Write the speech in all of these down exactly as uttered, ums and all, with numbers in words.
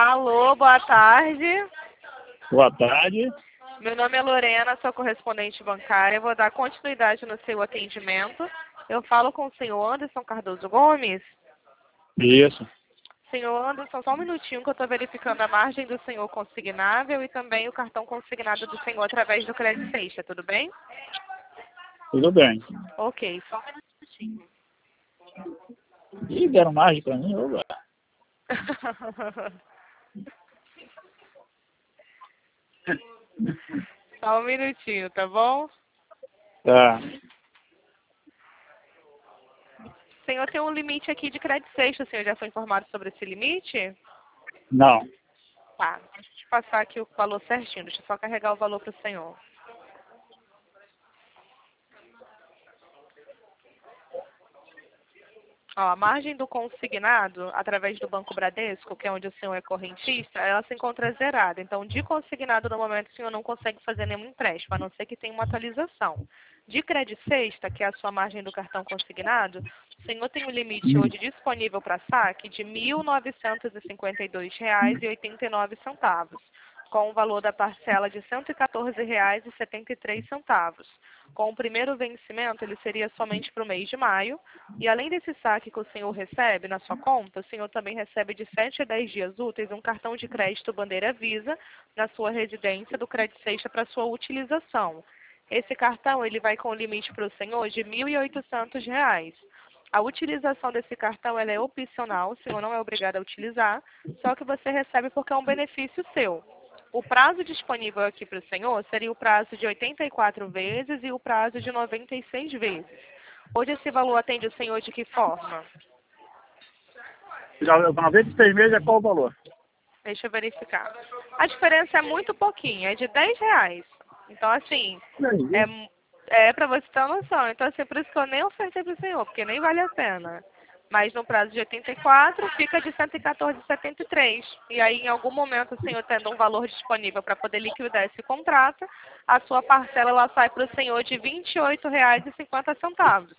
Alô, boa tarde. Boa tarde. Meu nome é Lorena, sou correspondente bancária. Vou dar continuidade no seu atendimento. Eu falo com o senhor Anderson Cardoso Gomes. Isso. Senhor Anderson, só um minutinho que eu estou verificando a margem do senhor consignável e também o cartão consignado do senhor através do Crédito Sexta, tudo bem? Tudo bem. Ok, só um minutinho. E deram margem para mim, oba. Só um minutinho, tá bom? Tá. O senhor tem um limite aqui de crédito sexta, o senhor já foi informado sobre esse limite? Não. Tá, deixa eu te passar aqui o valor certinho, deixa eu só carregar o valor para o senhor. Ó, a margem do consignado, através do Banco Bradesco, que é onde o senhor é correntista, ela se encontra zerada. Então, de consignado, no momento, o senhor não consegue fazer nenhum empréstimo, a não ser que tenha uma atualização. De crédito sexta, que é a sua margem do cartão consignado, o senhor tem um limite hoje disponível para saque de mil novecentos e cinquenta e dois reais e oitenta e nove centavos, com o valor da parcela de cento e quatorze reais e setenta e três centavos. Com o primeiro vencimento, ele seria somente para o mês de maio. E além desse saque que o senhor recebe na sua conta, o senhor também recebe de sete a dez dias úteis um cartão de crédito Bandeira Visa na sua residência do Crédito Sexta para sua utilização. Esse cartão ele vai com limite para o senhor de mil e oitocentos reais. A utilização desse cartão ela é opcional, o senhor não é obrigado a utilizar, só que você recebe porque é um benefício seu. O prazo disponível aqui para o senhor seria o prazo de oitenta e quatro vezes e o prazo de noventa e seis vezes. Hoje esse valor atende o senhor de que forma? Já noventa e seis meses é qual o valor? Deixa eu verificar. A diferença é muito pouquinho, é de dez reais. Então, assim, é, é para você ter uma noção. Então, assim, por isso que eu nem ofertei para o senhor, porque nem vale a pena. Mas no prazo de oitenta e quatro fica de cento e quatorze reais e setenta e três centavos. E aí, em algum momento, o senhor tendo um valor disponível para poder liquidar esse contrato, a sua parcela ela sai para o senhor de vinte e oito reais e cinquenta centavos.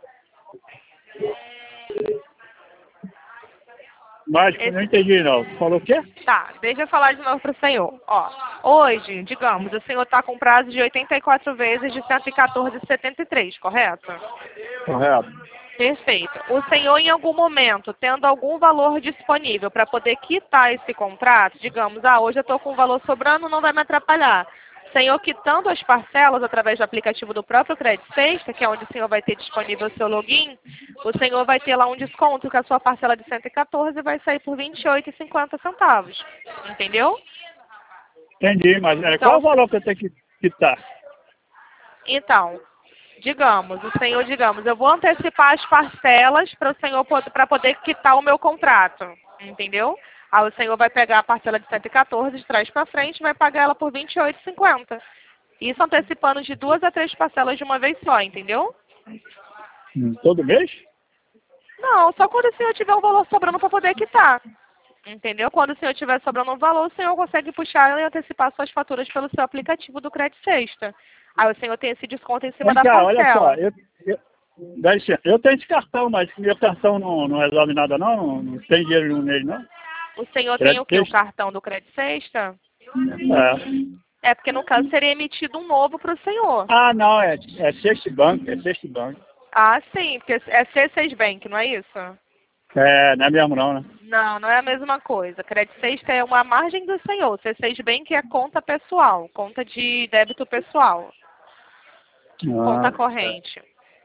Mas Esse... não entendi não. Falou o quê? Tá, deixa eu falar de novo para o senhor. Ó, hoje, digamos, o senhor está com prazo de oitenta e quatro vezes de cento e quatorze reais e setenta e três centavos, correto? Correto. Perfeito. O senhor, em algum momento, tendo algum valor disponível para poder quitar esse contrato, digamos, ah, hoje eu estou com um valor sobrando, não vai me atrapalhar. O senhor quitando as parcelas através do aplicativo do próprio Crédito Sexta, que é onde o senhor vai ter disponível o seu login, o senhor vai ter lá um desconto que a sua parcela de cento e quatorze vai sair por vinte e oito reais e cinquenta centavos. Entendeu? Entendi, mas é, Então, qual o valor que eu tenho que quitar? Então, digamos, o senhor, digamos, eu vou antecipar as parcelas para o senhor para poder quitar o meu contrato, entendeu? Aí o senhor vai pegar a parcela de cento e quatorze de trás para frente e vai pagar ela por vinte e oito reais e cinquenta centavos. Isso antecipando de duas a três parcelas de uma vez só, entendeu? Hum, todo mês? Não, só quando o senhor tiver um valor sobrando para poder quitar. Entendeu? Quando o senhor tiver sobrando um valor, o senhor consegue puxar e antecipar suas faturas pelo seu aplicativo do Crédito Sexta. Aí o senhor tem esse desconto em cima Vem da cá, olha só, parcela. eu, eu, dá licença, eu tenho esse cartão, mas meu cartão não, não resolve nada não, não, não tem dinheiro nele não. O senhor tem Crédito o quê? O Sexta? cartão do Crédito Sexta? É. É porque no caso seria emitido um novo para o senhor. Ah, não, é, é Sexta Bank, é Sexta Bank. Ah, sim, porque é C seis Bank, não é isso? É, não é mesmo não, né? Não, não é a mesma coisa. Crédito Sexta é uma margem do senhor. C seis Bank é conta pessoal, conta de débito pessoal, conta Ah, corrente.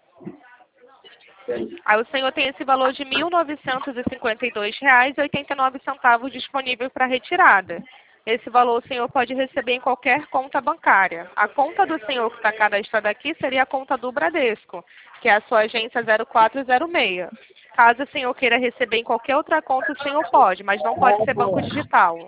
Aí o senhor tem esse valor de mil novecentos e cinquenta e dois reais e oitenta e nove centavos disponível para retirada. Esse valor o senhor pode receber em qualquer conta bancária. A conta do senhor que está cadastrada aqui seria a conta do Bradesco, que é a sua agência zero quatro zero seis. Caso o senhor queira receber em qualquer outra conta, o senhor pode, mas não pode ser banco digital.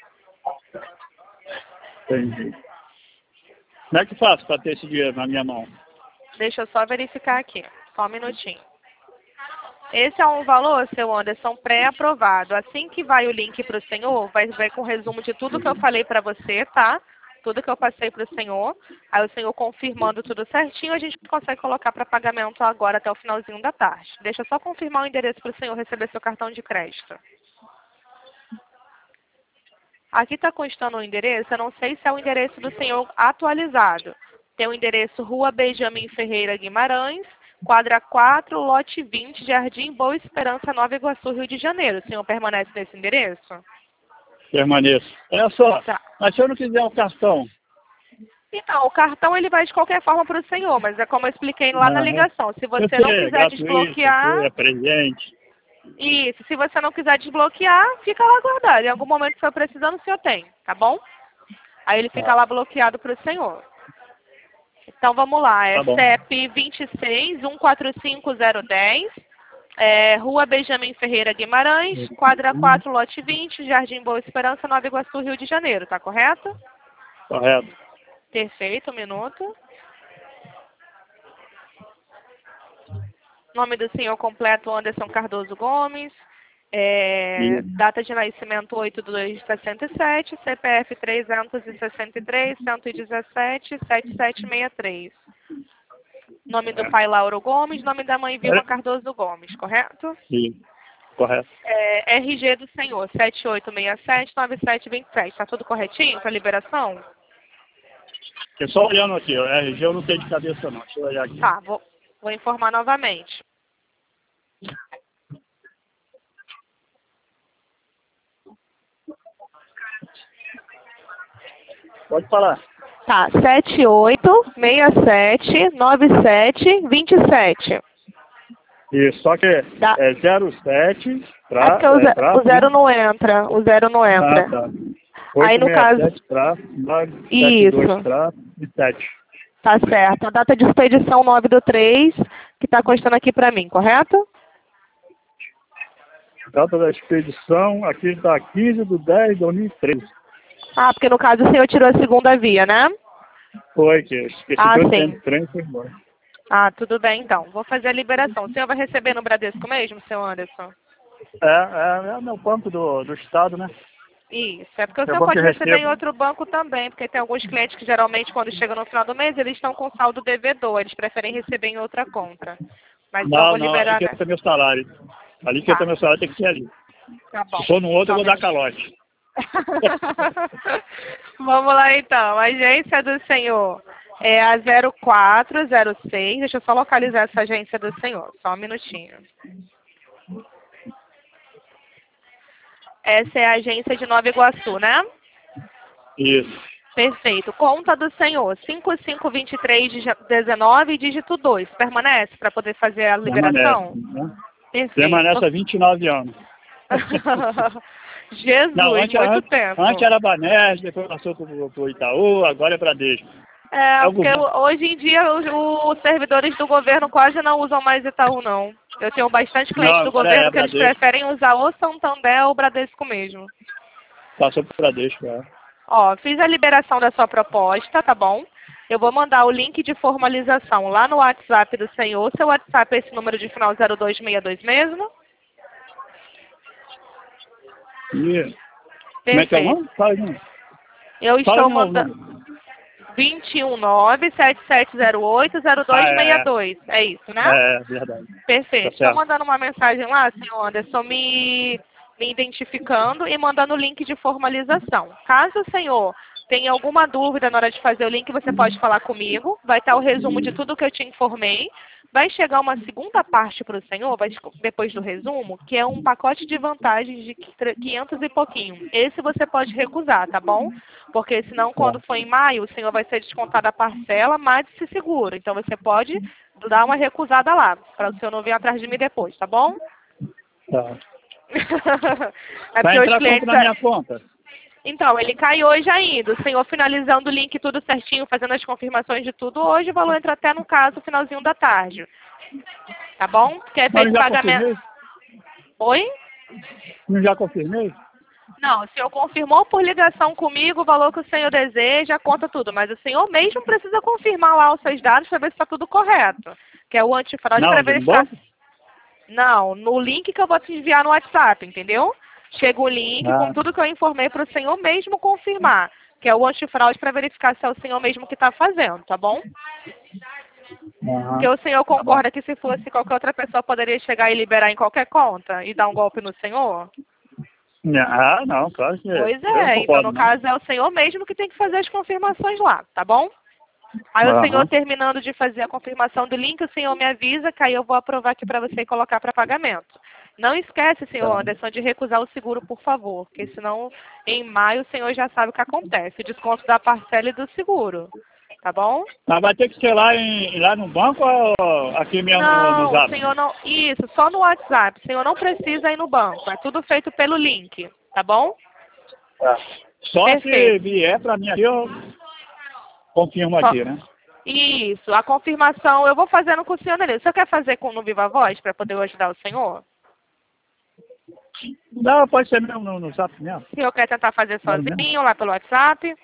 entendi. Como é que faço para ter esse dinheiro na minha mão? Deixa eu só verificar aqui. Só um minutinho. Esse é um valor, seu Anderson, pré-aprovado. Assim que vai o link para o senhor, vai ver com resumo de tudo que eu falei para você, tá? Tudo que eu passei para o senhor. Aí o senhor confirmando tudo certinho, a gente consegue colocar para pagamento agora até o finalzinho da tarde. Deixa eu só confirmar o endereço para o senhor receber seu cartão de crédito. Aqui está constando o endereço, eu não sei se é o endereço do senhor atualizado. Tem o endereço Rua Benjamin Ferreira Guimarães, quadra quatro, lote vinte, Jardim Boa Esperança, Nova Iguaçu, Rio de Janeiro. O senhor permanece nesse endereço? Permaneço. É só, Tá. mas se eu não quiser o cartão? Então, o cartão ele vai de qualquer forma para o senhor, mas é como eu expliquei lá na Aham. ligação. Se Eu você sei, não é quiser gratuito, desbloquear, é presente. isso. Se você não quiser desbloquear, fica lá guardado. Em algum momento que for precisando, o senhor tem, tá bom? Aí ele fica Tá, lá bloqueado para o senhor. Então vamos lá, é tá bom. C E P vinte e seis, um quatro cinco zero dez, é, Rua Benjamin Ferreira Guimarães, quadra quatro, lote vinte, Jardim Boa Esperança, Nova Iguaçu, Rio de Janeiro, tá correto? Correto. Perfeito, um minuto. Nome do senhor completo, Anderson Cardoso Gomes. É, Isso. data de nascimento oito de dois de sessenta e sete, C P F trezentos e sessenta e três, cento e dezessete, setenta e sete sessenta e três. Nome do pai Lauro Gomes, nome da mãe Vilma Cardoso Gomes, correto? Sim, correto. É, R G do senhor, sete oito seis sete, nove sete dois sete. Tá tudo corretinho para liberação? Porque só olhando aqui, o R G eu não tenho de cabeça não. Deixa eu olhar aqui. Tá, vou, vou informar novamente. Pode falar. Tá, sete oito seis sete, nove sete dois sete. Isso, só que Tá. é zero sete pra... É porque o, é, ze- pra o zero não entra, o zero não entra. Ah, tá. Aí no caso, oitocentos e sessenta e sete pra nove sete isso, dois pra sete. tá certo. A data de expedição nove do três, que tá constando aqui pra mim, correto? Data da expedição, aqui está quinze de dez de dois mil e treze. Ah, porque no caso o senhor tirou a segunda via, né? Foi, que eu esqueci Ah, todo o sim. tempo de trem e foi embora. Ah, tudo bem então. Vou fazer a liberação. O senhor vai receber no Bradesco mesmo, seu Anderson? É, é, é o meu banco do, do estado, né? Isso. É porque o É senhor bom pode que receber em recebo. outro banco também, porque tem alguns clientes que geralmente quando chegam no final do mês, eles estão com saldo devedor, eles preferem receber em outra conta. Mas então eu Não, vou não, ali liberar, que né? entra meu salário. Ali que Tá. entra meu salário tem que ser ali. Tá bom. Se for no outro, Só eu um vou dar minutinho. calote. Vamos lá então. A agência do senhor é a zero quatro zero seis. Deixa eu só localizar essa agência do senhor. Só um minutinho. Essa é a agência de Nova Iguaçu, né? Isso. Perfeito. Conta do senhor, cinco cinco dois três dezenove, dígito dois. Permanece para poder fazer a liberação? Permanece. Né? Perfeito. Permanece há vinte e nove anos. Jesus, Não, antes, muito antes, tempo. antes era Banesp, depois passou para o Itaú, agora é Bradesco. É, É o porque governo. hoje em dia os, os servidores do governo quase não usam mais Itaú, não. Eu tenho bastante clientes Não, do agora é governo que eles Bradesco. preferem usar ou Santander ou Bradesco mesmo. Passou para o Bradesco, é. Ó, fiz a liberação da sua proposta, tá bom? Eu vou mandar o link de formalização lá no WhatsApp do senhor. Seu WhatsApp é esse número de final zero dois seis dois mesmo? E, como é que é o Perfeito. nome? Fala, não. Eu Fala estou de novo o mandando nome. dois um nove, sete sete zero oito, zero dois seis dois. É isso, né? É, é verdade. Perfeito. Tá Estou certo. mandando uma mensagem lá, senhor Anderson, me, me identificando e mandando o link de formalização. Caso o senhor tenha alguma dúvida na hora de fazer o link, você pode falar comigo. Vai estar o resumo de tudo que eu te informei. Vai chegar uma segunda parte para o senhor, vai, depois do resumo, que é um pacote de vantagens de quinhentos e pouquinho. Esse você pode recusar, tá bom? Porque senão, quando for em maio, o senhor vai ser descontado a parcela, mas se segura. Então, você pode dar uma recusada lá, para o senhor não vir atrás de mim depois, tá bom? Tá. É Vai porque os entrar clientes... quanto na minha conta? Então, ele cai hoje ainda. O senhor finalizando o link tudo certinho, fazendo as confirmações de tudo, hoje o valor entra até, no caso, finalzinho da tarde. Tá bom? Porque é Mas feito eu já pagamento... confirmei? Oi? Não já confirmei? Não, o senhor confirmou por ligação comigo o valor que o senhor deseja, conta tudo. Mas o senhor mesmo precisa confirmar lá os seus dados para ver se está tudo correto. Que é o antifraude para Não, de verificar... banco? Não, no link que eu vou te enviar no WhatsApp, entendeu? Chega o link Ah. com tudo que eu informei para o senhor mesmo confirmar, que é o antifraude para verificar se é o senhor mesmo que está fazendo, tá bom? Aham. Porque o senhor concorda que se fosse qualquer outra pessoa poderia chegar e liberar em qualquer conta e dar um golpe no senhor? Ah, não, claro que é. Pois Eu não é, então concordo, no não. caso é o senhor mesmo que tem que fazer as confirmações lá, tá bom? Aí o senhor Aham. terminando de fazer a confirmação do link, o senhor me avisa que aí eu vou aprovar aqui para você e colocar para pagamento. Não esquece, senhor Tá. Anderson, de recusar o seguro, por favor, porque senão em maio o senhor já sabe o que acontece, o desconto da parcela e do seguro, tá bom? Mas vai ter que ser lá, em, lá no banco ou aqui mesmo no, no Não, o Zap? senhor não. Isso, só no WhatsApp. O senhor não precisa ir no banco. É tudo feito pelo link, tá bom? Tá. Só se Perfeito. vier para mim aqui, eu confirmo Só- aqui, né? Isso, a confirmação eu vou fazendo com o senhor Danilo. O senhor quer fazer com no Viva Voz para poder ajudar o senhor? Não, pode ser mesmo no, no Zap mesmo. O senhor quer tentar fazer Mano mesmo. sozinho lá pelo WhatsApp?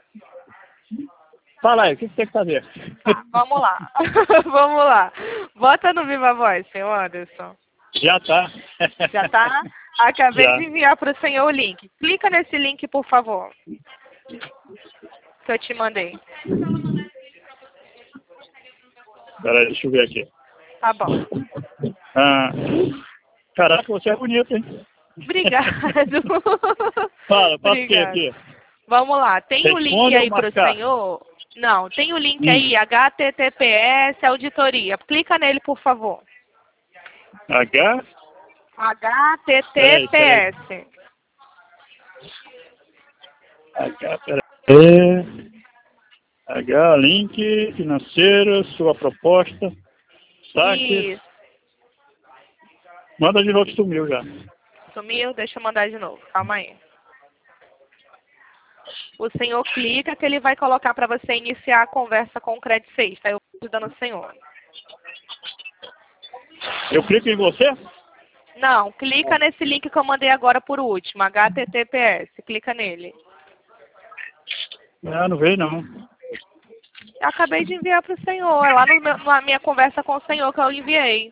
Fala aí, o que que tem que fazer? Tá, vamos lá. Vamos lá. Bota no Viva Voz, senhor Anderson. Já tá. Já tá? Acabei Já. de enviar para o senhor o link. Clica nesse link, por favor. Que eu te mandei. Peraí, deixa eu ver aqui. Tá bom. Ah, caraca, você é bonito, hein? Obrigado. Fala, faço o que Obrigado. aqui? Vamos lá. Tem o link Responde ou aí para o marcar? senhor? Não, tem o link Hum. aí, H T T P S Auditoria. Clica nele, por favor. H? H T T Peraí, P peraí. S. H, peraí. H, link, financeiro, sua proposta, saque. Isso. Manda de novo que sumiu já. Sumiu? Deixa eu mandar de novo. Calma aí. O senhor clica que ele vai colocar para você iniciar a conversa com o Credit Sexta. Aí eu vou ajudando o senhor. Eu clico em você? Não, clica nesse link que eu mandei agora por último, H T T P S. Clica nele. Ah, não veio não. Eu acabei de enviar para o senhor. É lá no meu- na minha conversa com o senhor que eu enviei.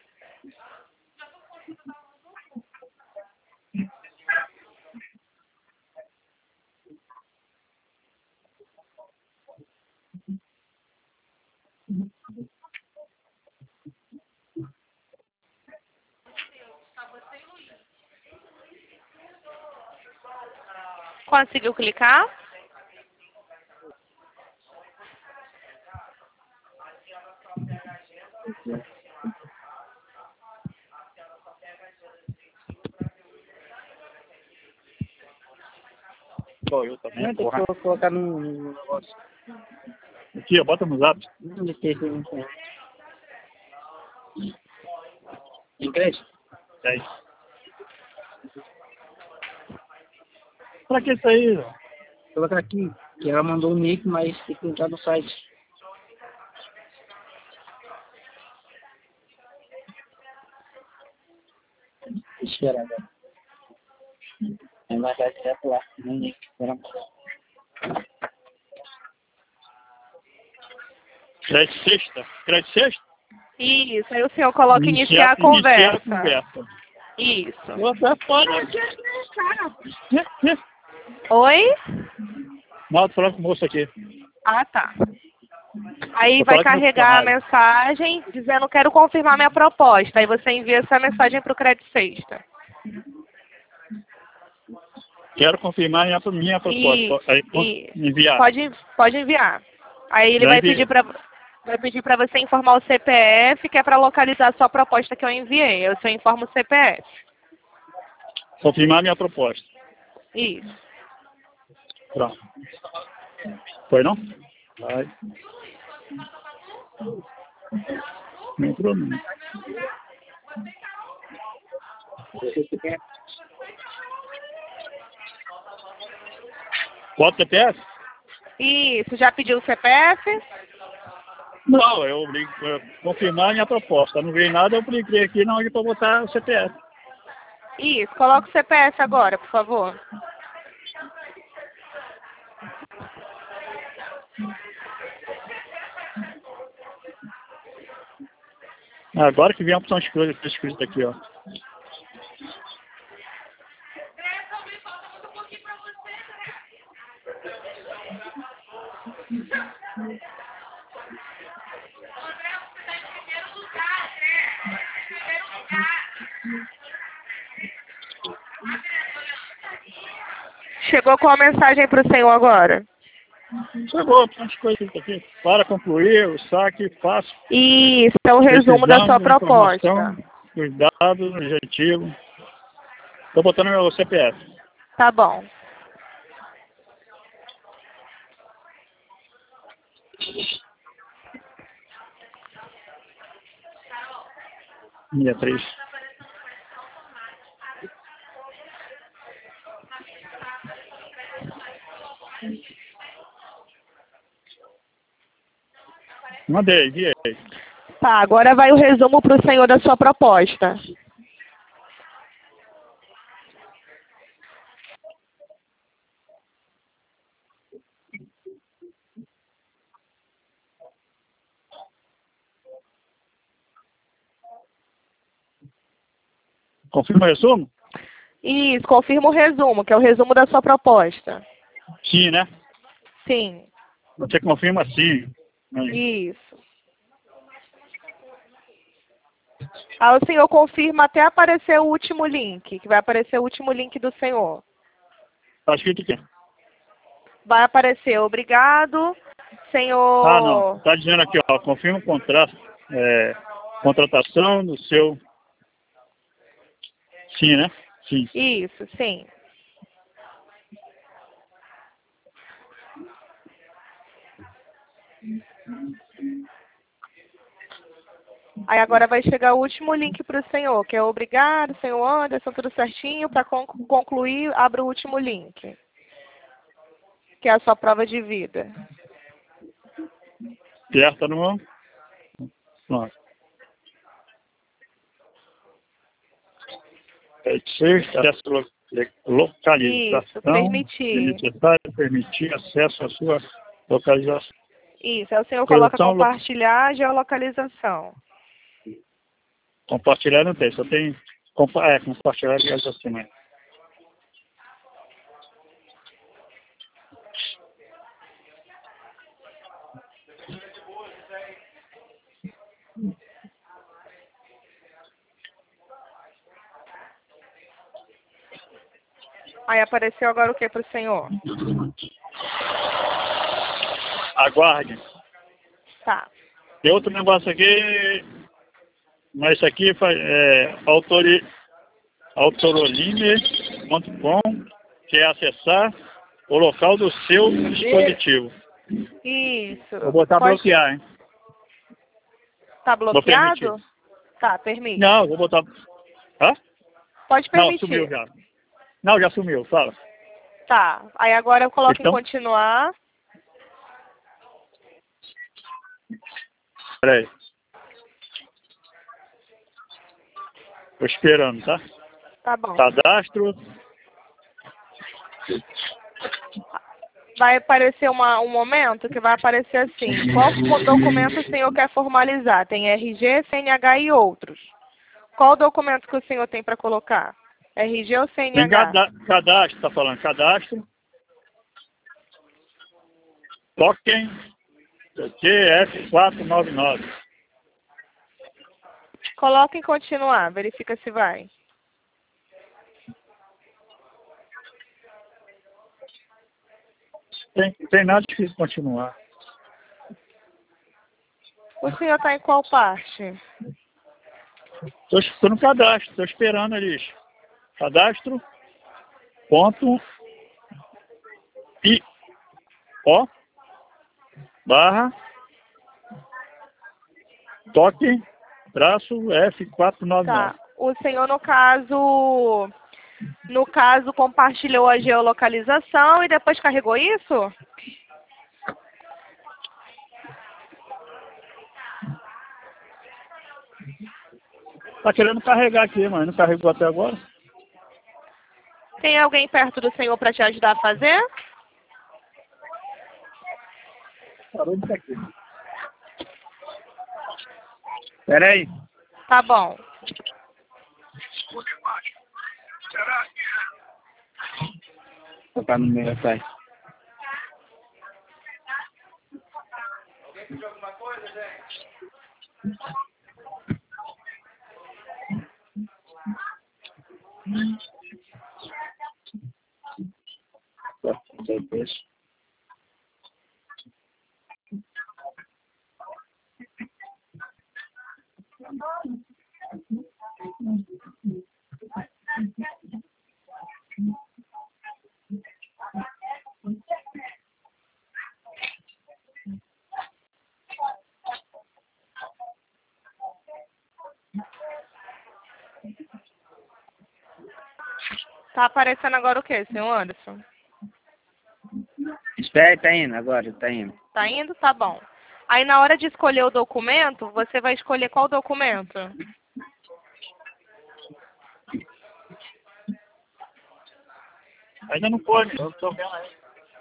Conseguiu clicar? Bom, eu também. Não, tem Porra. que colocar no no negócio. Aqui, ó, bota no zap. Não, de ter não tem. Tem crédito? Tem. Pra que isso aí? ó? Colocar aqui, que ela mandou o nick, mas tem que entrar no site. Espera agora. Vai marcar direto lá, no nick. Espera. Crédito sexta? Crédito sexta? Isso, aí o senhor coloca iniciar, a conversa. Iniciar a conversa. Isso. Você pode... Oi? Não, tô falando com o moço aqui. Ah, tá. Aí Vou vai falar com o meu carregar a funcionário. mensagem dizendo quero confirmar minha proposta. Aí você envia essa mensagem para o Credit Sexta. Quero confirmar minha, minha proposta. Aí, E, e enviar. pode, pode enviar. Aí ele Já vai enviei. pedir para vai pedir para você informar o C P F, que é para localizar a sua proposta que eu enviei. Eu só informo o C P F. Confirmar minha proposta. Isso. Pronto. Foi não? Vai. Não entrou não. Bota C P F? Isso. Já pediu o C P F? Não, eu obrigo a confirmar minha proposta. Não vi nada, eu cliquei aqui na hora para botar o C P F. Isso. Coloca o C P F agora, por favor. Agora que vem a opção escrita, escrita aqui, ó. Chegou com a mensagem para o senhor agora? Chegou, bastante coisa aqui. Para concluir, o saque fácil. Isso, é o resumo da sua proposta. Os dados, o objetivo. Estou botando meu C P F. Tá bom. Minha três. Mandei, guiei. Tá, agora vai o resumo para o senhor da sua proposta. Confirma o resumo? Isso, confirma o resumo, que é o resumo da sua proposta. Sim, né? Sim. Você confirma sim. Isso. Aí o senhor confirma até aparecer o último link, que vai aparecer o último link do senhor. Está escrito aqui. Vai aparecer, obrigado, senhor... Ah, não. Está dizendo aqui, ó, confirma o contrato, é, contratação do seu... Sim, né? Sim. Isso, sim. Aí agora vai chegar o último link para o senhor, que é obrigado, senhor Anderson, tudo certinho. Para concluir, abra o último link, que é a sua prova de vida. Aperta no... Pronto. É acesso localização. Isso, permitir. É necessário permitir acesso à sua localização. Isso, aí o senhor coloca compartilhar geolocalização. Compartilhar não tem, só tem compa é, compartilhar e assim. Aí apareceu agora o que para o senhor? Aguarde. Tá. Tem outro negócio aqui, mas isso aqui é autori, autoroline ponto com, que é acessar o local do seu dispositivo. Isso. Vou botar Pode... bloquear, hein? Tá bloqueado? Tá, permite. Não, vou botar... Hã? Pode permitir. Não, sumiu já. Não, já sumiu, fala. Tá, aí agora eu coloco então... em continuar. Peraí. Tô esperando, tá? Tá bom. Cadastro. Vai aparecer uma, um momento que vai aparecer assim. Qual documento o senhor quer formalizar? Tem R G, C N H e outros. Qual documento que o senhor tem para colocar? R G ou C N H? Tem cadastro, tá falando. Cadastro. Token T F quatrocentos e noventa e nove. Coloca em continuar. Verifica se vai. Tem, tem nada difícil continuar. O senhor está em qual parte? Estou no cadastro, estou esperando ali. Cadastro. Ponto. I. O. Barra. Toque. Traço F quatrocentos e noventa e nove. Tá. O senhor, no caso... No caso, compartilhou a geolocalização e depois carregou isso? Tá querendo carregar aqui, mas não carregou até agora. Tem alguém perto do senhor para te ajudar a fazer? Parou de aqui. Espera aí. Tá bom. Vou botar no meu site. depois. Tá aparecendo agora o quê, senhor Anderson? Espera aí, tá indo agora, tá indo. Tá indo? Tá bom. Aí na hora de escolher o documento, você vai escolher qual documento? Ainda não pode, eu tô vendo aí.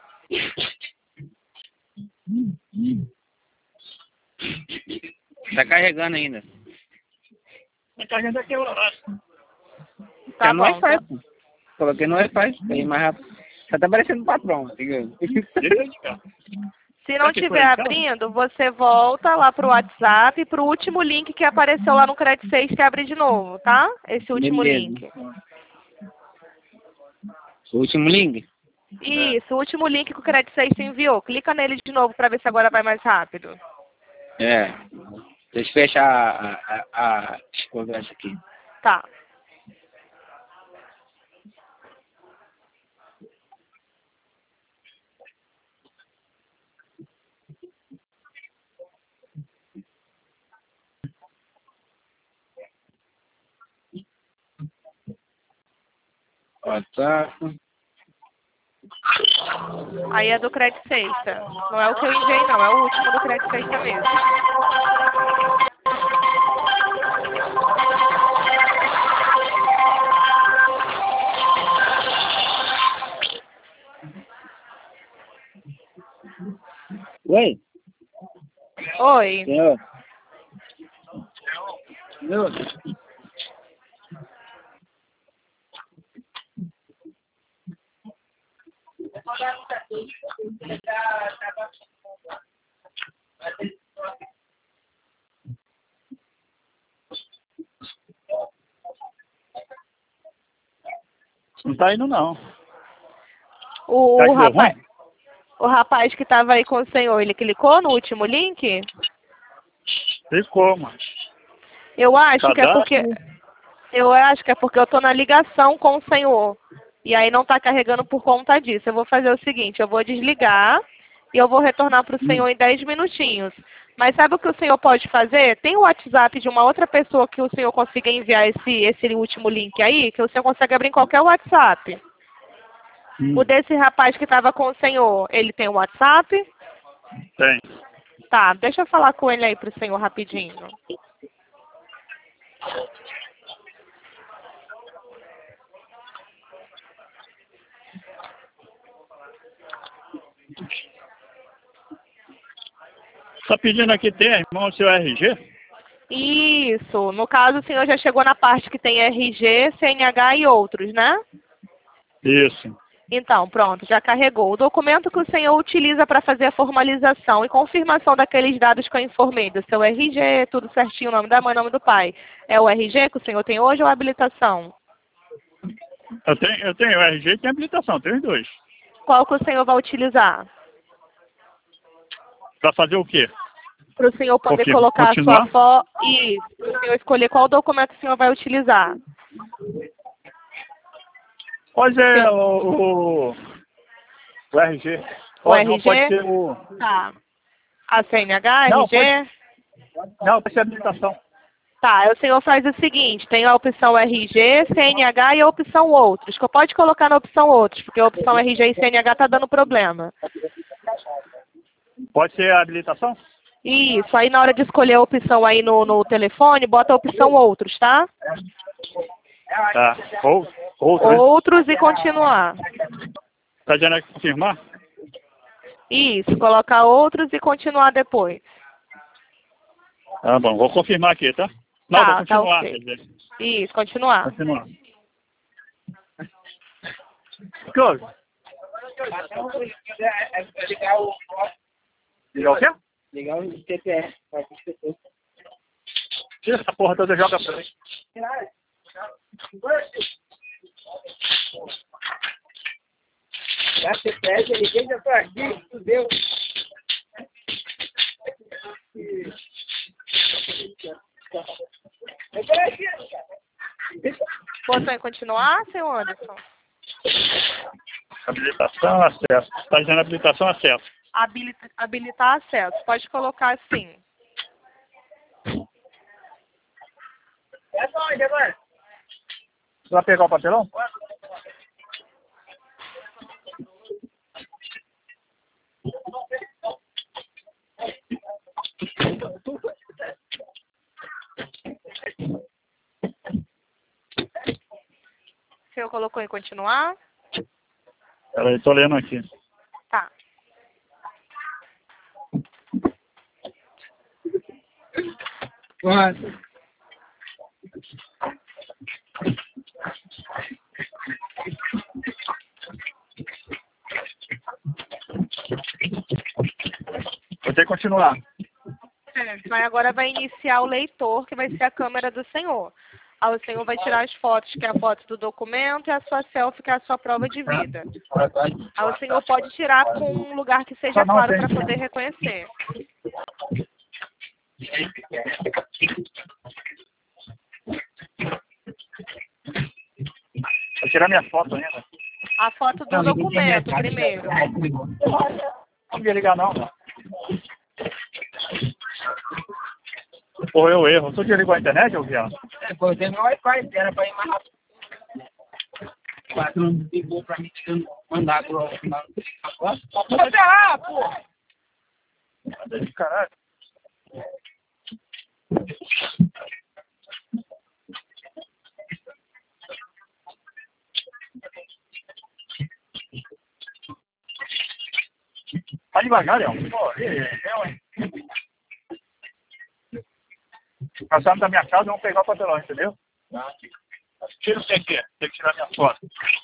Tá carregando ainda. Tá carregando aqui o horário. Tá no bom. Wi-Fi, pô. Coloquei no Wi-Fi, aí mais rápido. Só tá parecendo o patrão, tá ligado? Se não estiver abrindo, você volta lá pro WhatsApp, pro último link que apareceu lá no Credit seis, que abre de novo, tá? Esse último Beleza. link. O último link? Isso, o último link que o Credit seis te enviou. Clica nele de novo para ver se agora vai mais rápido. É. Deixa eu fechar a, a, a, a conversa aqui. Tá. WhatsApp. Aí é do Credit seis, tá? Não é o que eu enviei, não. É o último do Credit seis mesmo. Oi? Oi. Senhor? Senhor? Não tá indo, não. O, Tá o, que deu rapaz, ruim? o rapaz que estava aí com o senhor, ele clicou no último link? Ficou, mano. Eu acho que é Cadastro. porque... Eu acho que é porque eu tô na ligação com o senhor. E aí não tá carregando por conta disso. Eu vou fazer o seguinte, eu vou desligar e eu vou retornar para o senhor em dez minutinhos. Mas sabe o que o senhor pode fazer? Tem o WhatsApp de uma outra pessoa que o senhor consiga enviar esse, esse último link aí, que o senhor consegue abrir em qualquer WhatsApp. Hum. O desse rapaz que estava com o senhor, ele tem o WhatsApp? Tem. Tá, deixa eu falar com ele aí pro senhor rapidinho. Tá pedindo aqui, tem, irmão, o seu R G? Isso. No caso, o senhor já chegou na parte que tem R G, C N H e outros, né? Isso. Então, pronto, já carregou. O documento que o senhor utiliza para fazer a formalização e confirmação daqueles dados que eu informei, do seu R G, tudo certinho, nome da mãe, nome do pai. É o R G que o senhor tem hoje ou a habilitação? Eu tenho, eu tenho o R G e tenho habilitação, tenho os dois. Qual que o senhor vai utilizar? Pra fazer o quê? Para o senhor poder Confirma. colocar a Continuar? sua foto e o senhor escolher qual documento o senhor vai utilizar. Pois é, Sim. o, o, o R G. O Pode, não R G? pode ser o... Tá. A C N H, Não, R G? Não, pode ser habilitação. Tá, o senhor faz o seguinte, tem a opção R G, C N H e a opção outros. Que pode colocar na opção outros, porque a opção R G e C N H tá dando problema. Pode ser a habilitação? Isso, aí na hora de escolher a opção aí no, no telefone, bota a opção outros, tá? Tá. Ou, outro, né? Outros e continuar. Tá dizendo aqui confirmar? Isso, colocar outros e continuar depois. Tá bom, vou confirmar aqui, tá? Não, Tá, vou tá continuar. ok. Quer dizer, Isso, continuar. continuar. Que houve? Ligar o quê? Ligar o T P S. Tira essa porra toda e joga pra mim. Já se pede, ninguém já tá aqui, fudeu. Botou em continuar, seu Anderson? Habilitação, acesso. Está dizendo habilitação, acesso. Habilita, habilitar acesso. Pode colocar assim. Essa onde agora? Você vai pegar o papelão? O senhor colocou em continuar? Peraí, estou lendo aqui. Tá. Quanto? Vou ter que continuar. É, mas agora vai iniciar o leitor, que vai ser a câmera do senhor. Aí o senhor vai tirar as fotos, que é a foto do documento, e a sua selfie, que é a sua prova de vida. Aí o senhor pode tirar com um lugar que seja claro para poder reconhecer. Vou tirar minha foto ainda. A foto do documento primeiro. Não me ligar não, não. Correu o erro. Tu desligou a internet, ou viado? É, pô, eu tenho meu Wi-Fi, era pra ir mais rápido. O patrão ligou pra mim, mandar agora. Pode ferrar, pô! Caralho. Tá devagar, Leão. Pô, eu, hein? Passando da minha casa, vamos pegar o papelão, entendeu? Tira o que quer. Tem que tirar minha foto.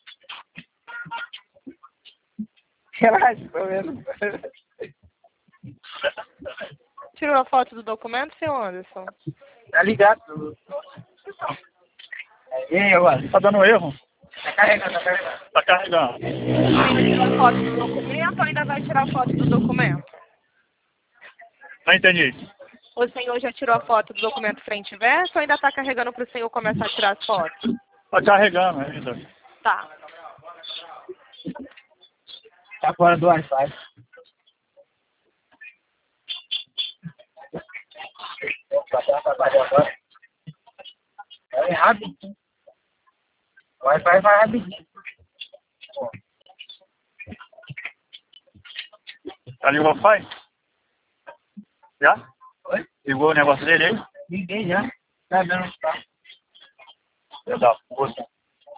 Relaxa, tô vendo. Tirou a foto do documento, seu Anderson? Tá ligado? E aí, agora? Tá dando erro? Tá carregando, tá carregando. Tá carregando. Ainda tirou a foto do documento ou ainda vai tirar a foto do documento? Não entendi. O senhor já tirou a foto do documento frente e verso ou ainda está carregando para o senhor começar a tirar as fotos? Tá carregando ainda. Tá. Tá fora do Wi-Fi. É rapidinho. O Wi-Fi vai rapidinho. Tá ligado o Wi-Fi? Já? Oi? Ligou o negócio dele aí? Liguei já. Tá vendo onde tá? Eu dá, força.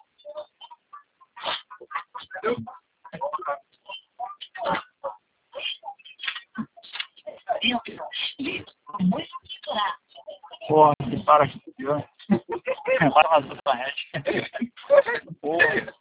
Porra, que para aqui, viu? Para uma duas rede. Porra.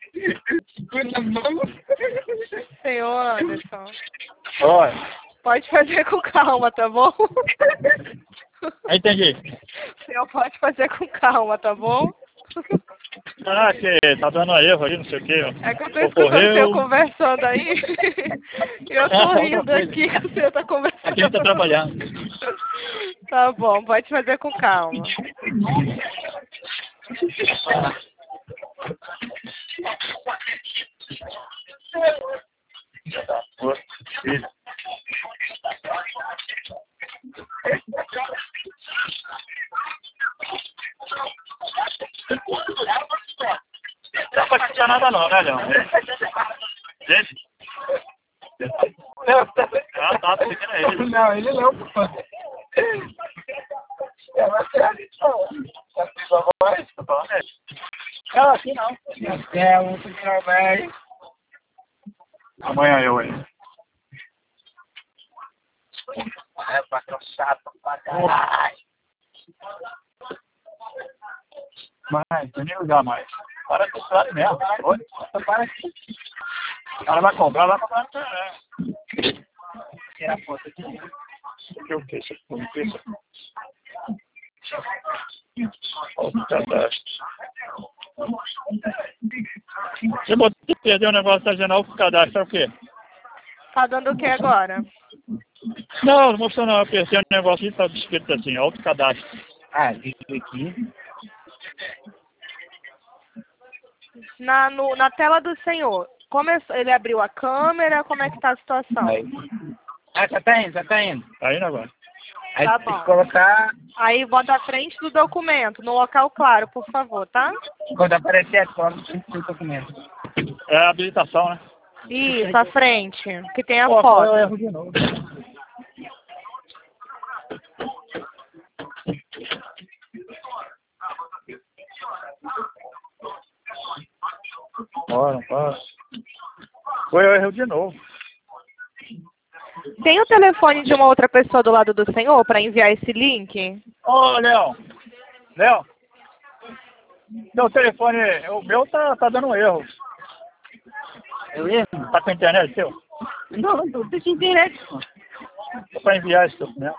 Senhor Anderson, Oi. pode fazer com calma, tá bom? Entendi. O senhor pode fazer com calma, tá bom? Ah, que tá dando erro aí, não sei o que. É que eu tô escutando o senhor conversando aí. E eu tô rindo aqui que o senhor tá conversando. Aqui a gente tá trabalhando. Tá bom, pode fazer com calma. Não pode fazer nada não, né, Leão? Gente? Ah, tá, tô seguindo ele. Não, ele não, pô. É, mas é ali, pô. Já fez a voz? Tô falando ele. Não, aqui não. É, um senhor velho. Amanhã eu, hein? É, patrão chato pra caralho. Mas, não nem ligar mais. Para de estudar mesmo. Oi? Para aqui. O cara vai comprar, vai comprar na internet. Tira a foto aqui. O que o que? Isso aqui? O que isso? Olha o cadastro. Você botou que perdeu o negócio da Genal pro cadastro, é o quê? Tá dando o que agora? Não, não mostrou não, eu apertei o negócio e tá escrito assim, autocadastro. Ah, isso aqui. Na, no, na tela do senhor, começou, ele abriu a câmera, como é que tá a situação? Aí. Ah, já tá indo, já tá indo. Tá indo agora. Aí Tá tem bom. que colocar. Aí bota a frente do documento, no local claro, por favor, tá? Quando aparecer a coloca o documento. É a habilitação, né? Isso, à frente, que tem a Pô, foto. eu erro de novo. Bora, bora. Foi eu erro de novo. Tem o telefone de uma outra pessoa do lado do senhor para enviar esse link? Ô, Léo. Léo. Meu telefone, o meu tá, tá dando um erro. Eu erro? Tá com a internet seu? Não, não tô sem internet, pô. É pra enviar esse documento.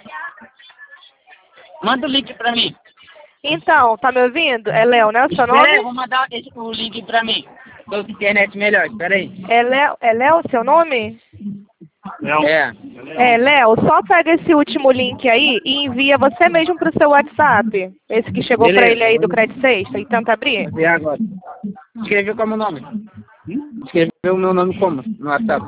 Manda o link pra mim. Então, tá me ouvindo? É Léo, né? O seu Espera aí, nome? vou mandar esse, o link pra mim. Tô com internet melhor, espera aí. É Léo, é Léo o seu nome? Léo. É. É, Léo, só pega esse último link aí e envia você mesmo pro seu WhatsApp. Esse que chegou Beleza. pra ele aí do Crédito Sexta e tenta abrir. Vou ver agora. Escreveu como nome? Escreveu o meu nome como? No WhatsApp?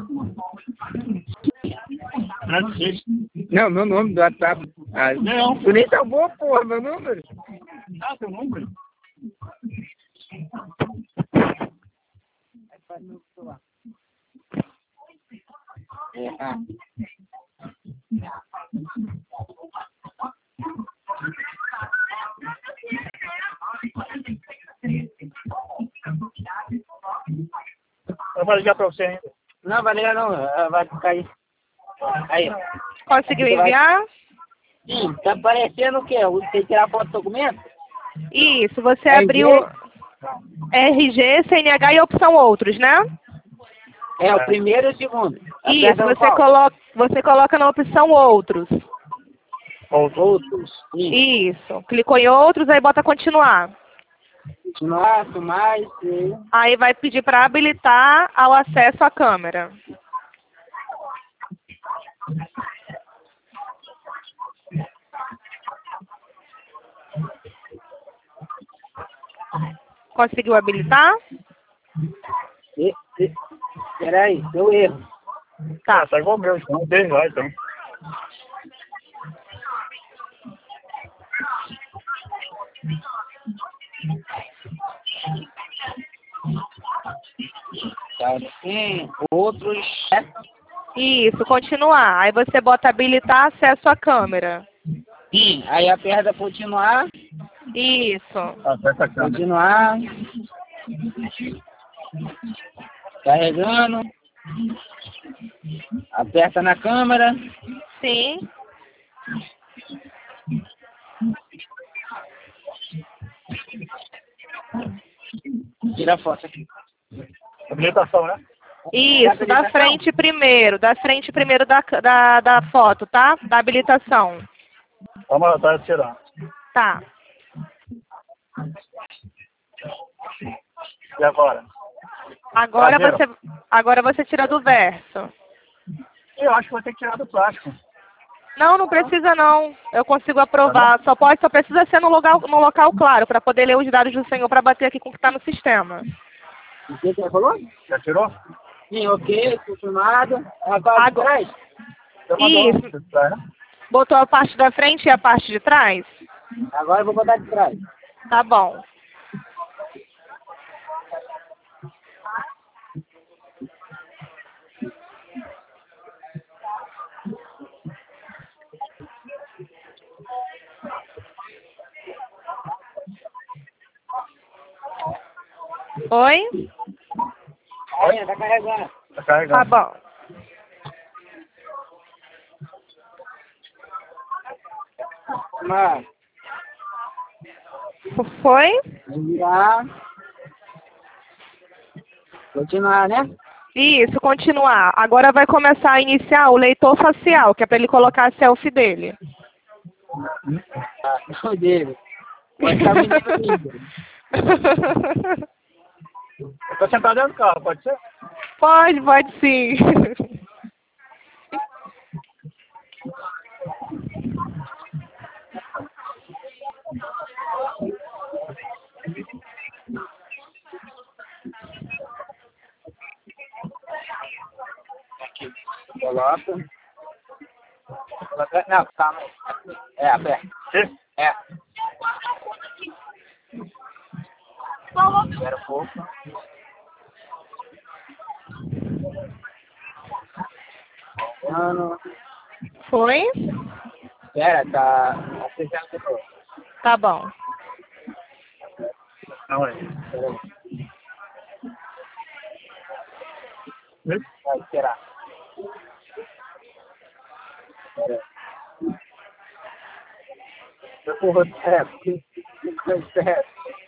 Não, meu nome do WhatsApp. Ah, Não. tu nem salvou, porra, meu número. Ah, teu número? Ah. Eu vou ligar pra você ainda. Não, vai ligar não, ah, vai ficar aí. Aí. Conseguiu Você vai- enviar? Sim, tá aparecendo o quê? Você tirar foto do documento? Isso, você R G? abriu R G, C N H e opção outros, né? É, o primeiro e o segundo. Isso, Aperta no você qual? coloca, você coloca na opção outros. Outros. Sim. Isso. Clicou em outros, aí bota continuar. Continuar, mais, sim. Aí vai pedir para habilitar ao acesso à câmera. Conseguiu habilitar? E, e, peraí, deu erro. Tá. Ah, tá igual o meu, então. Desde lá, então. Tá, sim. Outros. Isso, continuar. Aí você bota habilitar acesso à câmera. Sim, aí aperta continuar. Isso. Aperta a câmera. Continuar. Carregando. Aperta na câmera. Sim. Tira a foto aqui. Habilitação, né? Isso, da frente primeiro. Da frente primeiro da, da, da foto, tá? Da habilitação. Vamos lá, tá tirando. Tá. E agora? Agora Traseiro. você, agora você tira do verso. Eu acho que vou ter que tirar do plástico. Não, não precisa não. Eu consigo aprovar. Só pode, só precisa ser no local, no local claro, para poder ler os dados do senhor para bater aqui com o que está no sistema. O que você falou? Já tirou? Sim, ok, funcionado. Agora de trás? Já mandou, Isso. tá, né? Botou a parte da frente e a parte de trás? Agora eu vou botar de trás. Tá bom. Oi? Olha, tá carregando. Tá Tá carregando. bom. Mas, Foi? virar. Continuar, né? Isso, continuar. Agora vai começar a iniciar o leitor facial, que é para ele colocar a selfie dele. Ah, não dele. Vai ficar menino lindo. Eu tô sentado dentro do carro, pode ser? Pode, pode sim. Aqui. Coloca. Não, calma. É, aperta. Sim? É. Espera um pouco. Mano. Foi? Espera, tá. Acessando de novo. Tá bom. Não é. Espera aí. Sim? Vai esperar. Espera aí. Eu corro certo. Certo.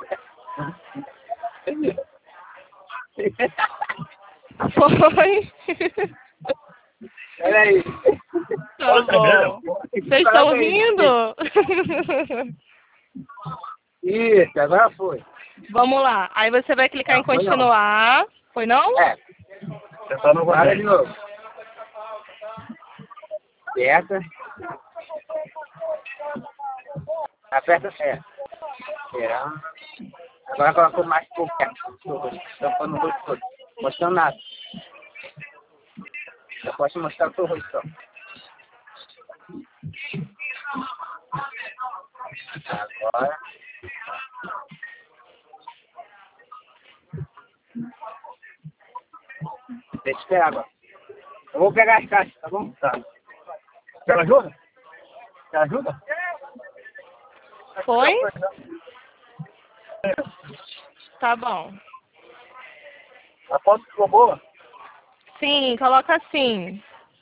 Foi? Espera aí. Tá bom. Vocês estão rindo? Isso, agora foi. Vamos lá. Aí você vai clicar em Não, foi não. continuar. Foi não? É, Você tá no para de guarda. novo. Aperta. Aperta certo. Esperar. Agora coloca mais por perto. Tampando o rosto todo. Mostrando nada. Eu posso mostrar o seu rosto só. Agora. Deixa eu esperar agora. Eu vou pegar as caixas, tá bom? Tá. Quer ajuda? Quer ajuda? Foi? Tá bom. A foto ficou boa? Sim, coloca assim.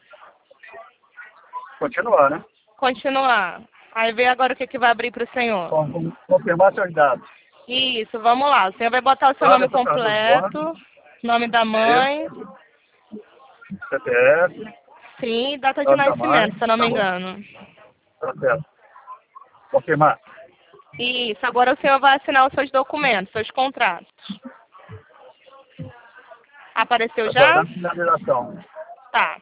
Continuar, né? Continuar. Aí vê agora o que, que vai abrir para o senhor. Com- Confirmar seus dados. Isso, vamos lá. O senhor vai botar o seu nome completo, nome da mãe, C P F. sim, e data de Data da mãe. nascimento, se eu não me Tá bom. engano. Tá certo. Confirmar. Isso, agora o senhor vai assinar os seus documentos, seus contratos. Apareceu já? Aguardando finalização. Tá.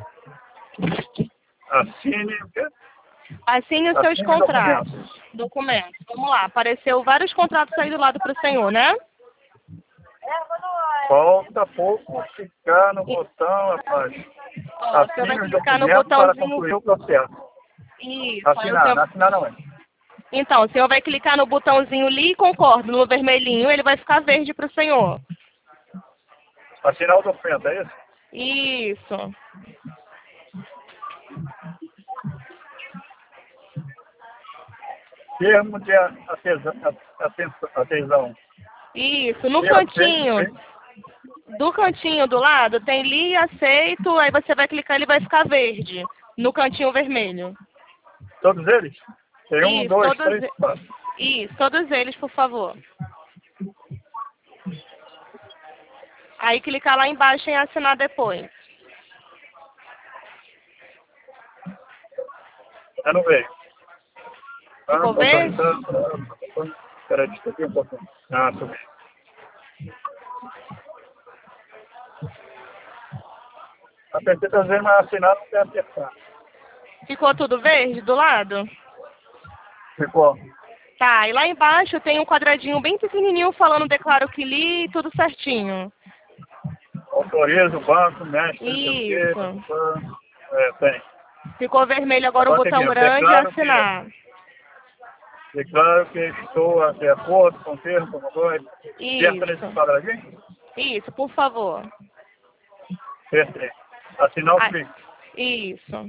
Assine o quê? Assine os seus Assine contratos. Documentos. Vamos lá. Apareceu vários contratos aí do lado para o senhor, né? Falta pouco clicar no botão abaixo. Ó, o senhor vai Assine os clicar no documentos para botãozinho. concluir o processo. Isso. Aí o Assinar, senhor... não assinar não é. Então, o senhor vai clicar no botãozinho li e concordo, no vermelhinho, ele vai ficar verde para o senhor. Assinar o documento, é isso? Isso. Termo de atesa- atenção- adesão. Isso. No E cantinho, aceito, do cantinho do lado, tem li e aceito, aí você vai clicar e ele vai ficar verde. No cantinho vermelho. todos eles? Tem um, Isso, dois, todos três, e- quatro. Isso, todos eles, por favor. Aí clicar lá embaixo em assinar depois. Eu não veio. Ficou verde? Espera, deixa eu ver um pouquinho. Ah, subi. Apertei para ver, mas assinar não tem apertar. Ficou tudo verde do lado? Ficou. Tá, e lá embaixo tem um quadradinho bem pequenininho falando declaro que li, tudo certinho. Autoriza o banco, mexe, não sei o quê, Isso. banco. É, tem. Ficou vermelho agora o Agora tem botão que- grande e declaro que- assinar. Declaro que estou de acordo com o termo, por favor. Aperta nesse Isso. quadradinho? Isso, por favor. Perfeito. Assinar o Ah, clique. Isso.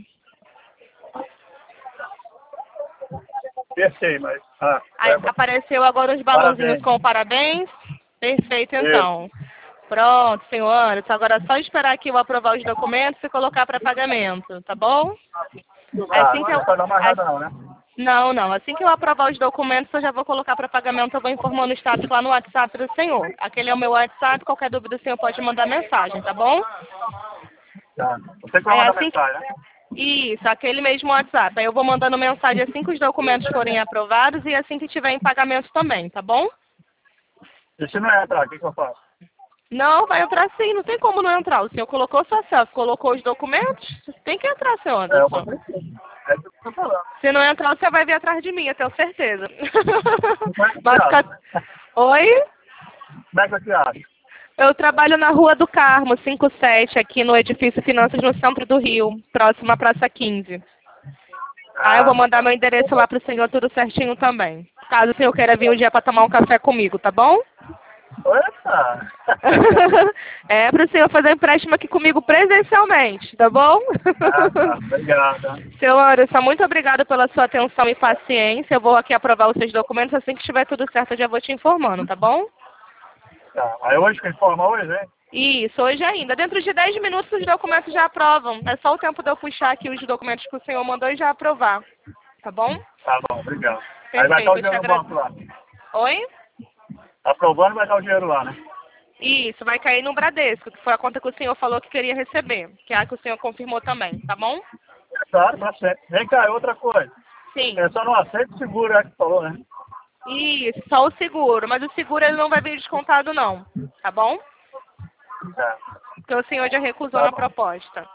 Apertei, mas... Ah, Aí, é, apareceu agora os balãozinhos Parabéns. com parabéns. Perfeito, então. Pronto, senhor Anderson. Agora é só esperar aqui eu aprovar os documentos e colocar para pagamento, tá bom? ah, Assim que não eu... vai dar mais nada não, né? Não, não. Assim que eu aprovar os documentos, eu já vou colocar para pagamento, eu vou informando o status lá no WhatsApp do senhor. Aquele é o meu WhatsApp, qualquer dúvida o senhor pode mandar mensagem, tá bom? Tá. Você que vai Aí mandar assim que- mensagem, né? Isso, aquele mesmo WhatsApp. Aí eu vou mandando mensagem assim que os documentos forem aprovados e assim que tiver em pagamento também, tá bom? E se não entrar, o que, que eu faço? Não, vai entrar sim, não tem como não entrar. O senhor colocou sua selfie, colocou os documentos, tem que entrar, senhor É, eu Anderson. preciso. É isso que eu tô falando. Se não entrar, você vai vir atrás de mim, eu tenho certeza. Como é que Mas você fica... acha? Oi? Como é que você acha? Eu trabalho na Rua do Carmo, cinco sete, aqui no edifício Finanças no centro do Rio, próximo à Praça quinze. Ah, eu vou mandar meu endereço lá pro senhor tudo certinho também. Caso o senhor queira vir um dia para tomar um café comigo, tá bom? Opa! É para o senhor fazer empréstimo aqui comigo presencialmente, tá bom? Ah, tá. Obrigado. Seu Anderson, muito obrigada pela sua atenção e paciência. Eu vou aqui aprovar os seus documentos. Assim que estiver tudo certo, eu já vou te informando, tá bom? Tá. Aí hoje que informa hoje, hein? Isso, hoje ainda. Dentro de dez minutos os documentos já aprovam. É só o tempo de eu puxar aqui os documentos que o senhor mandou e já aprovar. Tá bom? Tá bom, obrigado. Perfeito, Aí vai estar o eu te dinheiro no agra- banco lá. Oi? Aprovando vai estar o dinheiro lá, né? Isso, vai cair no Bradesco, que foi a conta que o senhor falou que queria receber. Que é a que o senhor confirmou também, tá bom? Tá, tá certo. Vem cá, outra coisa. Sim. É só não aceita o seguro, é que falou, né? Isso, só o seguro. Mas o seguro ele não vai vir descontado não, tá bom? Tá. Porque o senhor já recusou Tá na bom. proposta.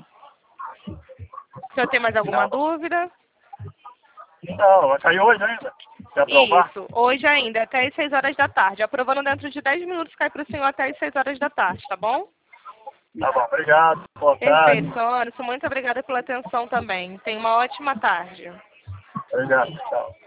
O senhor tem mais alguma Tá. dúvida? Não, vai cair hoje ainda. Se aprovar? Isso, hoje ainda, até às seis horas da tarde. Aprovando dentro de dez minutos, cai para o senhor até às seis horas da tarde, tá bom? Tá bom, obrigado. Boa tarde. Perfeito, senhor Anderson. Muito obrigada pela atenção também. Tenha uma ótima tarde. Obrigado, tchau.